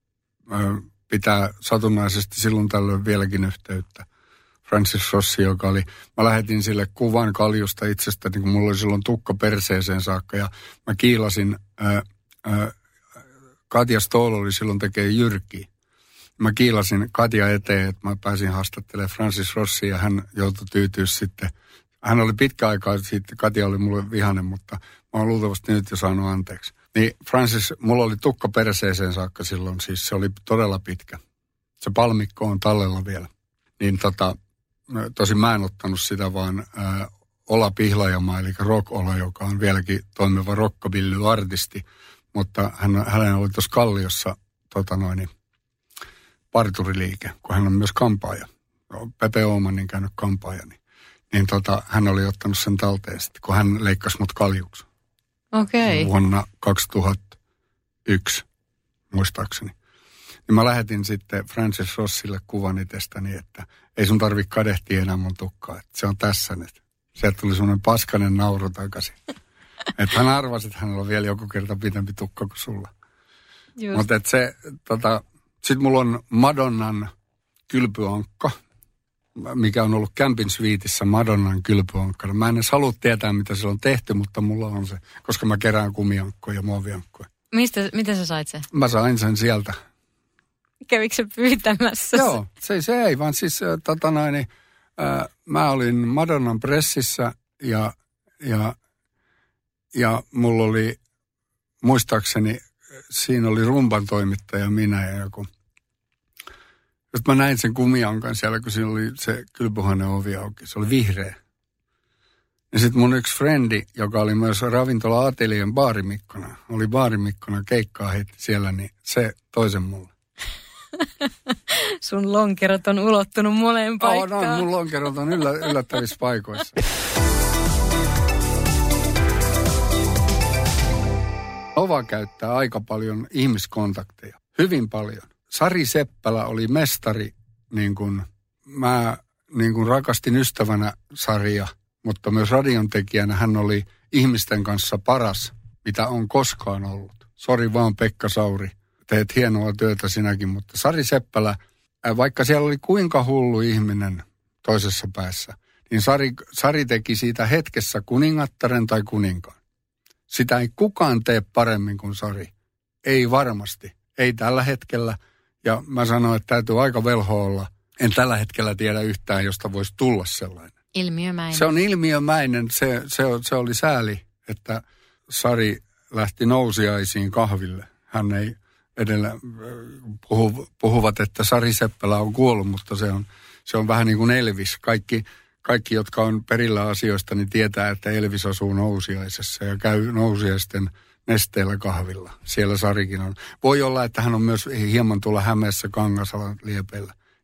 ö, pitää satunnaisesti silloin tällöin vieläkin yhteyttä. Francis Rossi, joka oli, mä lähetin sille kuvan kaljusta itsestä, niin kun mulla oli silloin tukka perseeseen saakka, ja mä kiilasin, ää, ää, Katja Stoll oli silloin tekee Jyrkiä. Mä kiilasin Katja eteen, että mä pääsin haastattelemaan Francis Rossia, ja hän joutui tyytyä sitten. Hän oli pitkä aikaa sitten, Katja oli mulle vihainen, mutta mä oon luultavasti nyt jo saanut anteeksi. Niin Francis, mulla oli tukka perseeseen saakka silloin, siis se oli todella pitkä. Se palmikko on tallella vielä. Niin tota, tosin mä en ottanut sitä, vaan ää, Ola Pihlajamaa, eli Rock-Ola, joka on vieläkin toimiva rockabilly-artisti. Mutta hän, hänen oli tuossa Kalliossa tota noin, parturiliike, kun hän on myös kampaaja. Pepe Oomanin käynyt kampaaja, niin, niin tota, hän oli ottanut sen talteen sitten, kun hän leikkasi mut kaljuksi. Okei. Okay. Vuonna kaksituhattayksi, muistaakseni. Niin mä lähetin sitten Francis Rossille kuvan itsestäni, että ei sun tarvitse kadehtia enää mun tukkaa, että se on tässä nyt. Sieltä tuli semmoinen paskainen nauru takaisin. Että hän arvasi, että hänellä on vielä joku kerta pitempi tukka kuin sulla. Mutta että se, tota, sit mulla on Madonnan kylpyankka, mikä on ollut Campin Suitessa Madonnan kylpyankkana. Mä en edes halua tietää, mitä se on tehty, mutta mulla on se, koska mä kerään kumiankkoja ja muoviankkoja. Mistä, miten sä sait sen? Mä sain sen sieltä. Kävikö se pyytämässä? Joo, se, se ei, vaan siis äh, tota noin, äh, mä olin Madonnan pressissä ja, ja, ja mulla oli, muistaakseni, siinä oli rumban toimittaja, minä ja joku. Sitten mä näin sen kumiankan siellä, kun siinä oli se kylpyhuoneen ovi auki. Se oli vihreä. Ja sitten mun yksi frendi, joka oli myös ravintola Atelien baarimikkona, oli baarimikkona, keikkaa heitti siellä, niin se toisen mulle. Sun lonkerot on ulottunut moleen paikkaan. Oh, no, mun lonkerot on yllä, yllättävissä paikoissa. Nova käyttää aika paljon ihmiskontakteja. Hyvin paljon. Sari Seppälä oli mestari, niin kuin mä niin kuin rakastin ystävänä Saria, mutta myös radiontekijänä hän oli ihmisten kanssa paras, mitä on koskaan ollut. Sori vaan Pekka Sauri, teet hienoa työtä sinäkin, mutta Sari Seppälä, vaikka siellä oli kuinka hullu ihminen toisessa päässä, niin Sari, Sari teki siitä hetkessä kuningattaren tai kuninkaan. Sitä ei kukaan tee paremmin kuin Sari. Ei varmasti. Ei tällä hetkellä. Ja mä sanoin, että täytyy aika velho olla. En tällä hetkellä tiedä yhtään, josta voisi tulla sellainen. Ilmiömäinen. Se on ilmiömäinen. Se, se, se oli sääli, että Sari lähti nousiaisiin kahville. Hän ei edellä puhu, puhuvat, että Sari Seppälä on kuollut, mutta se on, se on vähän niin kuin Elvis. Kaikki, kaikki, jotka on perillä asioista, niin tietää, että Elvis asuu nousiaisessa ja käy nousiaisten Nesteellä kahvilla. Siellä Sarikin on. Voi olla, että hän on myös hieman tuolla Hämeessä Kangasalan liepeillä.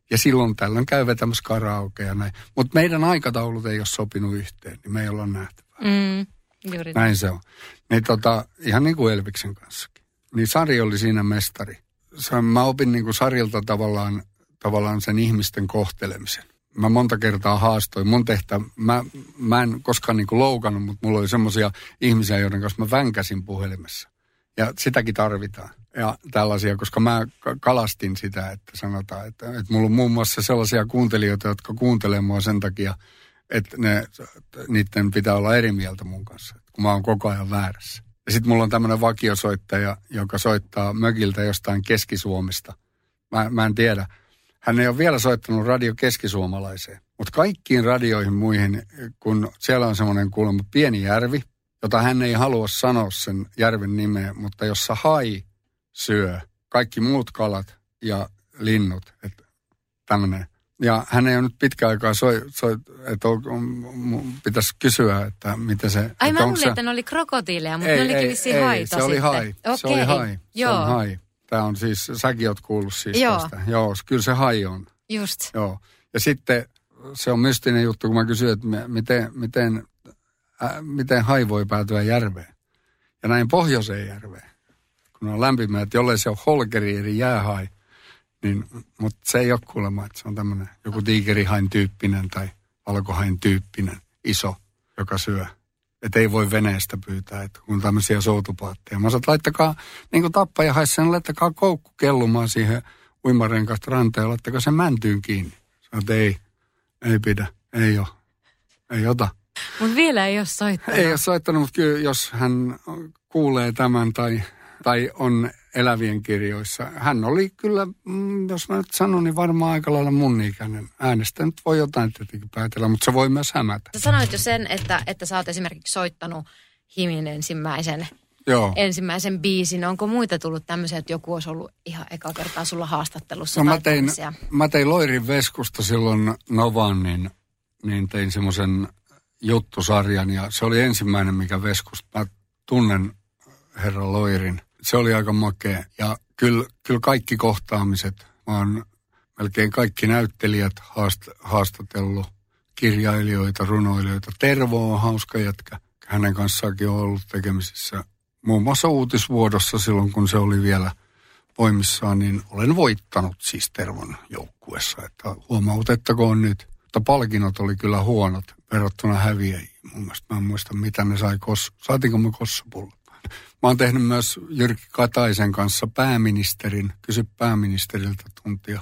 Ja silloin tällöin käy vetämässä karaoke ja näin. Mutta meidän aikataulut ei ole sopinut yhteen, niin me ei olla nähtävää. Mm, juuri. Näin se on. Niin tota, ihan niin kuin Elviksen kanssakin. Niin Sari oli siinä mestari. Mä opin niin kuin Sarilta tavallaan, tavallaan sen ihmisten kohtelemisen. Mä monta kertaa haastoin. Mun tehtä, mä, mä en koskaan niin kuin loukannut, mutta mulla oli semmoisia ihmisiä, joiden kanssa mä vänkäsin puhelimessa. Ja sitäkin tarvitaan. Ja tällaisia, koska mä kalastin sitä, että sanotaan, että, että mulla on muun muassa sellaisia kuuntelijoita, jotka kuuntelee mua sen takia, että ne, niiden pitää olla eri mieltä mun kanssa, kun mä oon koko ajan väärässä. Ja sitten mulla on tämmöinen vakiosoittaja, joka soittaa mökiltä jostain Keski-Suomesta. Mä, mä en tiedä. Hän ei ole vielä soittanut radio keskisuomalaiseen. Mutta kaikkiin radioihin muihin, kun siellä on semmoinen kuulemma pieni järvi, jota hän ei halua sanoa sen järven nimeä, mutta jossa hai syö kaikki muut kalat ja linnut. Että tämmöinen. Ja hän ei ole nyt pitkä aikaa soi, soi että on, on, pitäisi kysyä, että miten se... Ai mä luulin, että ne oli krokotiileja, mutta ei, ne olikin vissiin haita se oli sitten. hai. Okay. Se oli hai. Joo. Se on hai. Tämä on siis, säkin oot kuullut siis Joo. tästä. Joo, kyllä se hai on. Just. Joo. Ja sitten se on mystinen juttu, kun mä kysyin, että miten, miten, äh, miten hai voi päätyä järveen. Ja näin pohjoiseen järveen. Kun on lämpimää, että jollei se on holkeri eli jäähai, niin, mutta se ei ole kuulemma, että se on tämmöinen joku tiikerihain tyyppinen tai valkohain tyyppinen iso, joka syö. Että ei voi veneestä pyytää, että kun tämmöisiä soutupaatteja. Mä sanoin, että laittakaa, niin kuin tappajahaissa, laittakaa koukku kellumaan siihen uimarenkaasta ranteen, laittakaa sen mäntyyn kiinni. Sanoin, että ei, ei pidä, ei ole, ei ota. Mutta vielä ei ole soittanut. Ei ole soittanut, mutta kyllä jos hän kuulee tämän tai, tai on elävien kirjoissa. Hän oli kyllä, jos mä nyt sanon, niin varmaan aika lailla mun ikäinen. Äänestä nyt voi jotain tietenkin päätellä, mutta se voi myös hämätä. Sä sanoit jo sen, että, että sä oot esimerkiksi soittanut Himin ensimmäisen, ensimmäisen biisin. Onko muita tullut tämmöisiä, että joku olisi ollut ihan eka kertaa sulla haastattelussa? No mä tein, mä tein Loirin Veskusta silloin Novan, niin, niin tein semmoisen juttusarjan. Ja se oli ensimmäinen, mikä Veskusta. Mä tunnen herra Loirin. Se oli aika makea. Ja kyllä, kyllä kaikki kohtaamiset, mä oon melkein kaikki näyttelijät haast, haastatellut, kirjailijoita, runoilijoita. Tervo on hauska jätkä. Hänen kanssaakin on ollut tekemisissä. Muun muassa Uutisvuodossa silloin, kun se oli vielä voimissaan, niin olen voittanut siis Tervon joukkuessa. Että huomautettakoon nyt. Mutta palkinnot oli kyllä huonot verrattuna häviäjiin. Mun mielestä mä en muista, mitä ne sai. Kos- Saatiinko me kossapullot? Mä oon tehnyt myös Jyrki Kataisen kanssa pääministerin, kysy pääministeriltä tuntia,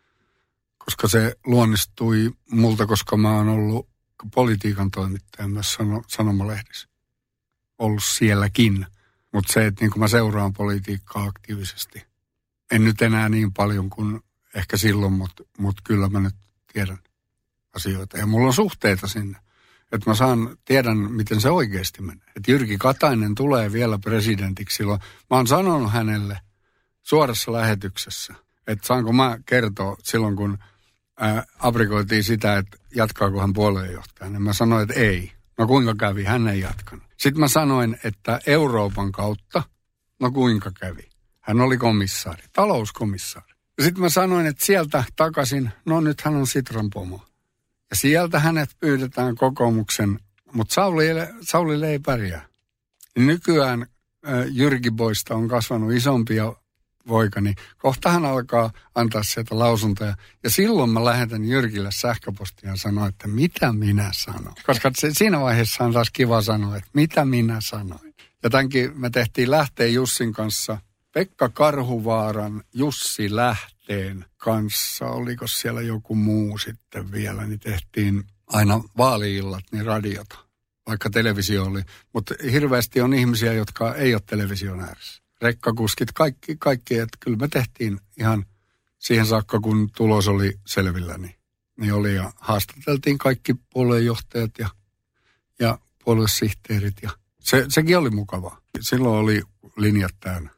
koska se luonnistui multa, koska mä oon ollut politiikan toimittaja myös sano, sanomalehdissä. Ollut sielläkin, mutta se, että niin kun mä seuraan politiikkaa aktiivisesti, en nyt enää niin paljon kuin ehkä silloin, mutta, mutta kyllä mä nyt tiedän asioita ja mulla on suhteita sinne. Että mä saan, tiedän, miten se oikeasti menee. Että Jyrki Katainen tulee vielä presidentiksi silloin. Mä oon sanonut hänelle suorassa lähetyksessä, että saanko mä kertoa silloin, kun ää, aprikoitiin sitä, että jatkaako hän puolueenjohtajana. Niin mä sanoin, että ei. No kuinka kävi? Hän ei jatkanut. Sitten mä sanoin, että Euroopan kautta, no kuinka kävi? Hän oli komissaari, talouskomissaari. Sitten mä sanoin, että sieltä takaisin, no nyt hän on Sitran pomo. Ja sieltä hänet pyydetään kokoomuksen, mutta Saulille, Saulille ei pärjää. Nykyään äh, Jyrki Boista on kasvanut isompia poika, niin kohta hän alkaa antaa sieltä lausuntoja. Ja silloin mä lähetän Jyrkille sähköpostia ja sanon, että mitä minä sanon. Koska se, siinä vaiheessa on taas kiva sanoa, että mitä minä sanoin. Ja tämänkin me tehtiin Lähteen Jussin kanssa, Pekka Karhuvaaran Jussi Lähteen kanssa, oliko siellä joku muu sitten vielä, niin tehtiin aina vaali-illat, niin radiota, vaikka televisio oli. Mutta hirveästi on ihmisiä, jotka ei ole television ääressä. Rekkakuskit, kaikki, kaikki, että kyllä me tehtiin ihan siihen saakka, kun tulos oli selvillä, niin, niin oli ja haastateltiin kaikki puoluejohtajat ja, ja puoluesihteerit ja se, sekin oli mukavaa. Silloin oli linjat täynnä.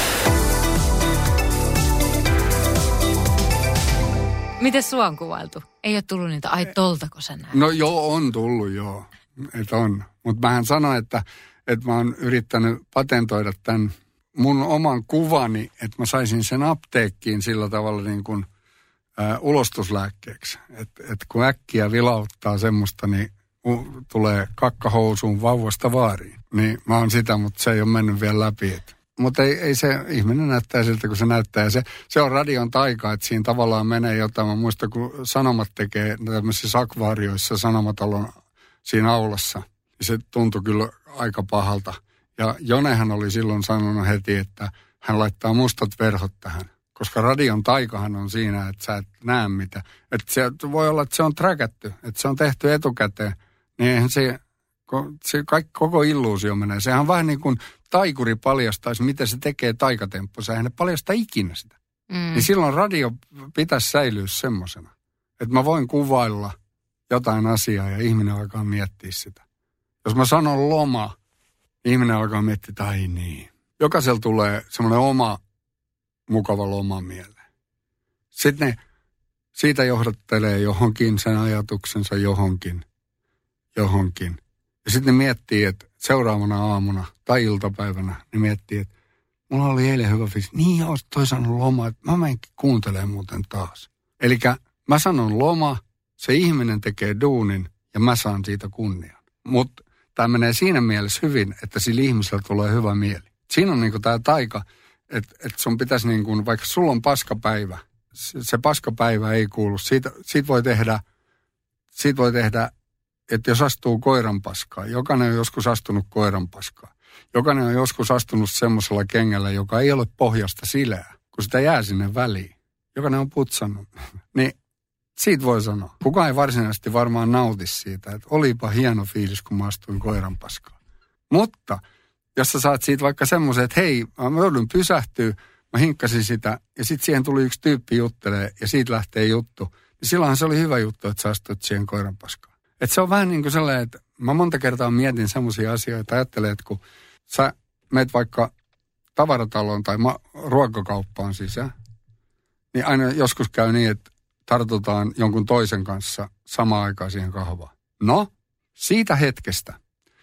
Miten sua on kuvailtu? Ei ole tullut niitä, ai toltako sä näet? No joo, on tullut joo, että on. Mutta mähän sanoin, että, että mä oon yrittänyt patentoida tämän mun oman kuvani, että mä saisin sen apteekkiin sillä tavalla niin kuin ää, ulostuslääkkeeksi. Että et kun äkkiä vilauttaa semmoista, niin u, tulee kakkahousuun vauvasta vaariin. Niin mä oon sitä, mutta se ei ole mennyt vielä läpi. Mutta ei, ei se ihminen näyttää siltä, kun se näyttää. Ja se, se on radion taika, että siinä tavallaan menee jotain. Mä muistan, kun Sanomat tekee tämmöisissä akvaarioissa, Sanomatalon siinä aulassa. Ja se tuntui kyllä aika pahalta. Ja Jonehan oli silloin sanonut heti, että hän laittaa mustat verhot tähän. Koska radion taikahan on siinä, että sä et näe mitä. Että se voi olla, että se on träkätty, että se on tehty etukäteen. Niin eihän se, se kaikki, koko illuusio menee. Sehän vähän niin kuin taikuri paljastaisi, miten se tekee taikatemppussa. Eihän ne paljasta ikinä sitä. Mm. Niin silloin radio pitäisi säilyä semmosena. Että mä voin kuvailla jotain asiaa ja ihminen alkaa miettiä sitä. Jos mä sanon loma, ihminen alkaa miettiä, että ai niin. Jokaisella tulee semmoinen oma mukava loma mieleen. Sitten ne siitä johdattelee johonkin sen ajatuksensa johonkin, johonkin. Ja sitten ne miettii, että seuraavana aamuna tai iltapäivänä ne miettii, että mulla oli eilen hyvä fiilis. Niin, oot toi sanonut loma, että mä menenkin kuuntelemaan muuten taas. Elikkä mä sanon loma, se ihminen tekee duunin ja mä saan siitä kunnian. Mutta tämä menee siinä mielessä hyvin, että sillä ihmisellä tulee hyvä mieli. Siinä on niinku tämä taika, että et sun pitäisi niinku, vaikka sulla on paskapäivä, se, se paskapäivä ei kuulu. Siitä, siitä voi tehdä, siitä voi tehdä, että jos astuu koiran paskaa, jokainen on joskus astunut koiran paskaa. Jokainen on joskus astunut semmoisella kengällä, joka ei ole pohjasta sileää, kun sitä jää sinne väliin. Jokainen on putsannut. Niin siitä voi sanoa. Kukaan ei varsinaisesti varmaan nauti siitä, että olipa hieno fiilis, kun mä astuin koiran paskaan. Mutta jos sä saat siitä vaikka semmoisen, että hei, mä joudun pysähtyä, mä hinkkasin sitä, ja sitten siihen tuli yksi tyyppi juttelee, ja siitä lähtee juttu, niin silloinhan se oli hyvä juttu, että sä astuit siihen koiran paskaan. Että se on vähän niin kuin sellainen, että mä monta kertaa mietin semmoisia asioita, ajattelen, että kun sä meet vaikka tavarataloon tai ma- ruokakauppaan sisään, niin aina joskus käy niin, että tartutaan jonkun toisen kanssa samaan aikaan siihen kahvaan. No, siitä hetkestä,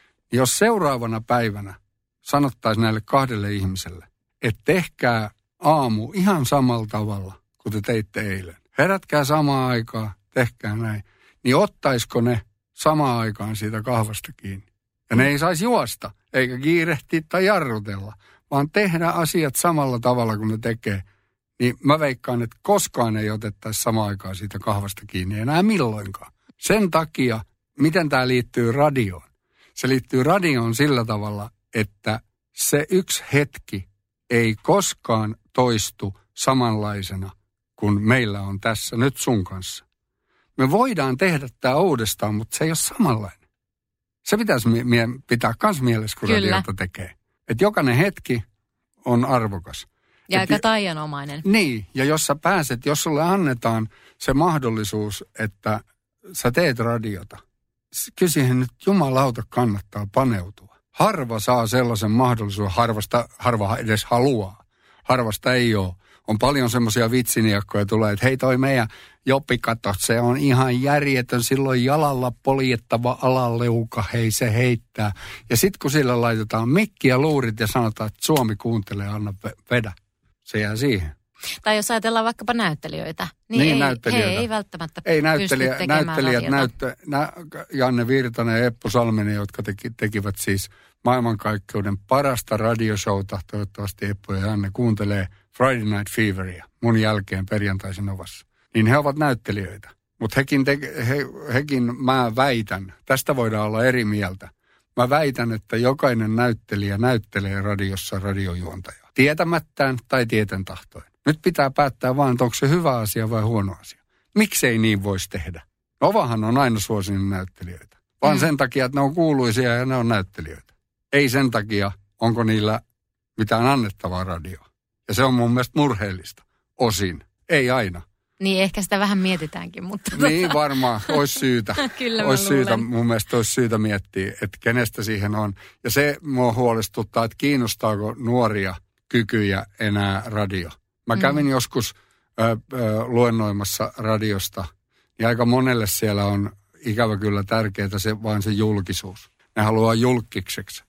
jos seuraavana päivänä sanottaisiin näille kahdelle ihmiselle, että tehkää aamu ihan samalla tavalla kuin te teitte eilen. Herätkää samaan aikaan, tehkää näin. Niin ottaisiko ne samaan aikaan siitä kahvasta kiinni? Ja ne ei saisi juosta, eikä kiirehtiä tai jarrutella, vaan tehdä asiat samalla tavalla kuin ne tekee. Niin mä veikkaan, että koskaan ei otettaisi samaan aikaan siitä kahvasta kiinni enää milloinkaan. Sen takia, miten tämä liittyy radioon? Se liittyy radioon sillä tavalla, että se yksi hetki ei koskaan toistu samanlaisena kuin meillä on tässä nyt sun kanssa. Me voidaan tehdä tämä uudestaan, mutta se ei ole samanlainen. Se pitäisi mie- pitää myös mielessä, kun Kyllä. radiota tekee. Että jokainen hetki on arvokas. Ja aika taianomainen. Niin, ja jos sä pääset, jos sulle annetaan se mahdollisuus, että sä teet radiota, kyllä siihen nyt jumalauta kannattaa paneutua. Harva saa sellaisen mahdollisuuden, harvasta, harva edes haluaa. Harvasta ei ole. On paljon semmoisia vitsiniakkoja tulee, että hei toi meidän Joppi, kato, se on ihan järjetön, silloin jalalla poljettava alaleuka, hei se heittää. Ja sitten kun sillä laitetaan mikki ja luurit ja sanotaan, että Suomi kuuntelee, anna vedä. Se jää siihen. Tai jos ajatellaan vaikkapa näyttelijöitä, niin, niin ei, näyttelijöitä. he ei välttämättä ei näyttelijä, pysty tekemään näyttelijät, näyttä, nä, Janne Virtanen ja Eppu Salminen, jotka teki, tekivät siis maailmankaikkeuden parasta radioshowta. Toivottavasti Eppu ja Janne kuuntelee Friday Night Feveria mun jälkeen perjantaisin Ovassa. Niin he ovat näyttelijöitä. Mutta hekin, te, he, hekin mä väitän, tästä voidaan olla eri mieltä. Mä väitän, että jokainen näyttelijä näyttelee radiossa radiojuontajaa. Tietämättään tai tieten tahtoen. Nyt pitää päättää vaan, että onko se hyvä asia vai huono asia. Miksei niin voisi tehdä? Novahan on aina suosinut näyttelijöitä. Vaan mm. sen takia, että ne on kuuluisia ja ne on näyttelijöitä. Ei sen takia, onko niillä mitään annettavaa radioa. Ja se on mun mielestä murheellista. Osin. Ei aina. Niin ehkä sitä vähän mietitäänkin, mutta... Niin varmaan, olisi syytä. Kyllä mä olisi syytä, luulen. mun mielestä olisi syytä miettiä, että kenestä siihen on. Ja se mua huolestuttaa, että kiinnostaako nuoria kykyjä enää radio. Mä mm. kävin joskus ö, ö, luennoimassa radiosta, ja aika monelle siellä on ikävä kyllä tärkeää se, vain se julkisuus. Ne haluaa julkikseksi.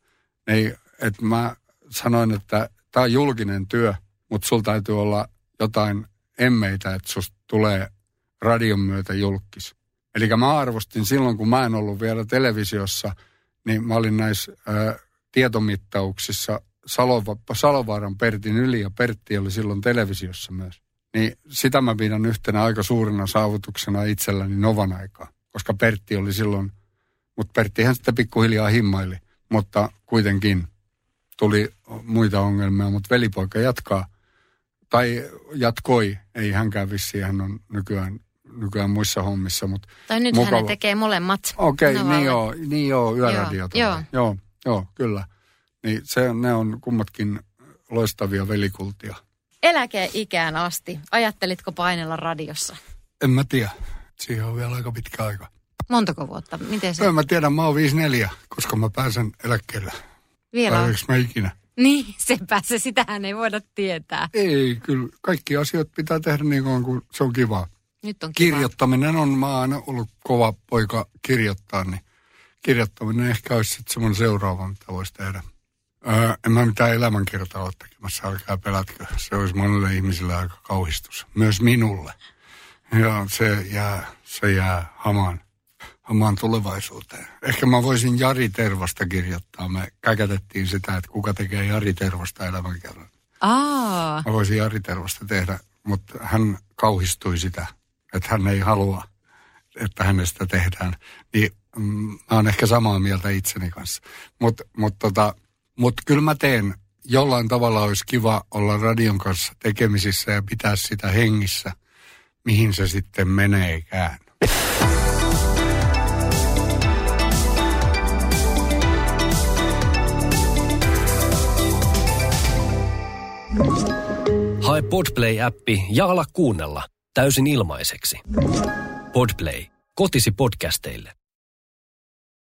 Että mä sanoin, että tämä on julkinen työ, mutta sulla täytyy olla jotain emmeitä, että susta tulee radion myötä julkis. Eli mä arvostin silloin, kun mä en ollut vielä televisiossa, niin mä olin näissä ää, tietomittauksissa Salova, Salovaaran Pertin yli, ja Pertti oli silloin televisiossa myös. Niin sitä mä pidän yhtenä aika suurena saavutuksena itselläni Novan aikaa, koska Pertti oli silloin, mutta Perttihän sitten pikkuhiljaa himmaili, mutta kuitenkin tuli muita ongelmia, mutta velipoika jatkaa, tai jatkoi, ei hänkään vissiin, hän on nykyään, nykyään muissa hommissa, mutta tai nyt mukava. hän tekee molemmat. Okei, okay, niin joo, niin joo, yöradiot. Joo, joo. joo, joo, kyllä. Niin se, ne on kummatkin loistavia velikultia. Eläkeikään asti, ajattelitko painella radiossa? En mä tiedä, siihen on vielä aika pitkä aika. Montako vuotta? Miten se? En mä tiedä, mä oon viisikymmentäneljä, koska mä pääsen eläkkeelle. Vielä on. Mä ikinä? Niin, sepä se, sitähän ei voida tietää. Ei, kyllä kaikki asiat pitää tehdä niin kuin kun se on kivaa. Nyt on kivaa. Kirjoittaminen on, mä oon aina ollut kova poika kirjoittaa, niin kirjoittaminen ehkä olisi sitten semmoinen seuraava, mitä voisi tehdä. Öö, en mä mitään elämänkertaa ole tekemässä, älkää pelätkö. Se olisi monelle ihmiselle aika kauhistus. Myös minulle. Ja se jää, se jää hamaan, hamaan tulevaisuuteen. Ehkä mä voisin Jari Tervasta kirjoittaa. Me käkätettiin sitä, että kuka tekee Jari Tervasta elämänkerran. Aa. Mä voisin Jari Tervasta tehdä, mutta hän kauhistui sitä, että hän ei halua, että hänestä tehdään. Niin mm, mä oon ehkä samaa mieltä itseni kanssa. Mutta mut tota... Mutta kyllä mä teen, jollain tavalla olisi kiva olla radion kanssa tekemisissä ja pitää sitä hengissä, mihin se sitten meneekään. Hae Podplay-appi ja ala kuunnella täysin ilmaiseksi. Podplay, kotisi podcasteille.